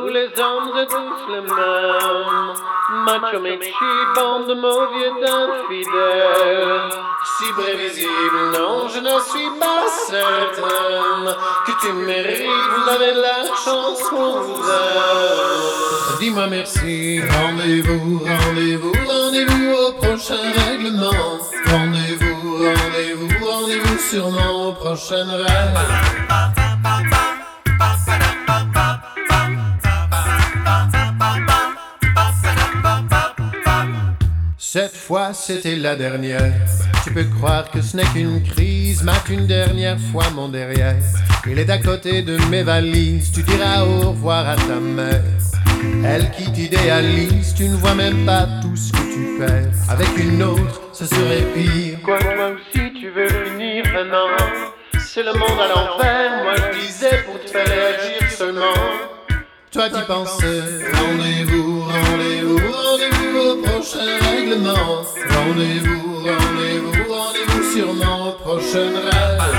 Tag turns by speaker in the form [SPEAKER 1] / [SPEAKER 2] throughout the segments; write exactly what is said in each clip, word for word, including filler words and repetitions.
[SPEAKER 1] Tous les hommes et tous les mêmes. Macho Mechi, bande de mauvais d'infidèles. Si prévisible, non, je ne suis pas certaine que tu mérites, vous avez la chance qu'on vous aime. Dis-moi merci, rendez-vous, rendez-vous, rendez-vous au prochain règlement. Rendez-vous, rendez-vous, rendez-vous sûrement au prochain rêve. Cette fois c'était la dernière. Tu peux croire que ce n'est qu'une crise. Mate une dernière fois mon derrière. Il est à côté de mes valises. Tu diras au revoir à ta mère. Elle qui t'idéalise. Tu ne vois même pas tout ce que tu perds. Avec une autre ce serait pire. Quoi toi aussi tu veux finir maintenant. C'est le monde à l'envers. Moi je disais pour te faire réagir seulement. Toi t'y pensais. Rendez-vous, rendez-vous, rendez-vous au prochain règlement. Rendez-vous, rendez-vous, rendez-vous sûrement au prochain rêve.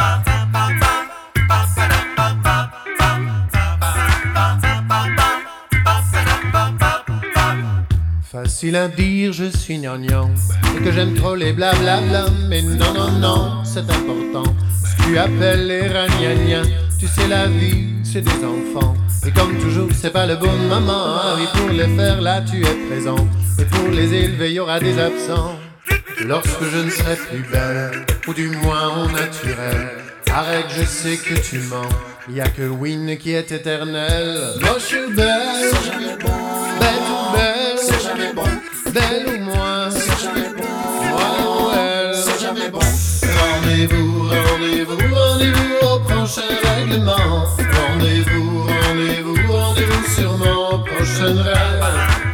[SPEAKER 1] Facile à dire, je suis gnangnan et que j'aime trop les blablabla. Mais non, non, non, c'est important. Ce que tu appelles les ragnagnas. Tu sais la vie, c'est des enfants. Et comme toujours, c'est pas le bon moment. Ah oui, pour les faire, là, tu es présent. Et pour les élever, il y aura des absents. Lorsque je ne serai plus belle, ou du moins au naturel. Arrête, je sais que tu mens. Il y a que Win qui est éternel. Moche ou belle, c'est jamais bon. Bête ou belle, c'est jamais bon. Belle ou moins, c'est jamais bon. Moi ou elle, c'est jamais bon. Rendez-vous, rendez-vous, rendez-vous au prochain règlement. Rendez-vous, rendez-vous, rendez-vous sûrement au prochain rêve.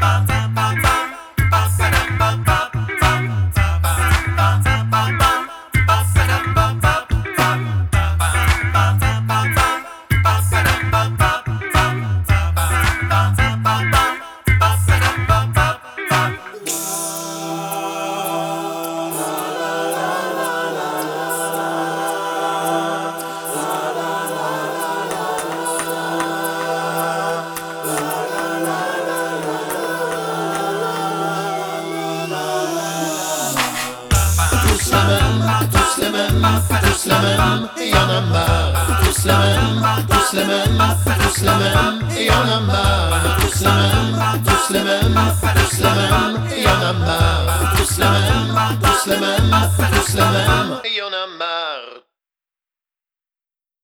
[SPEAKER 1] Tous les mêmes, tous les mêmes, et y'en a marre. Tous les mêmes, tous les mêmes, tous les mêmes, et y'en a marre. Tous les mêmes, tous les mêmes, tous les mêmes, et y'en a marre. Tous les mêmes, tous les mêmes, tous les mêmes.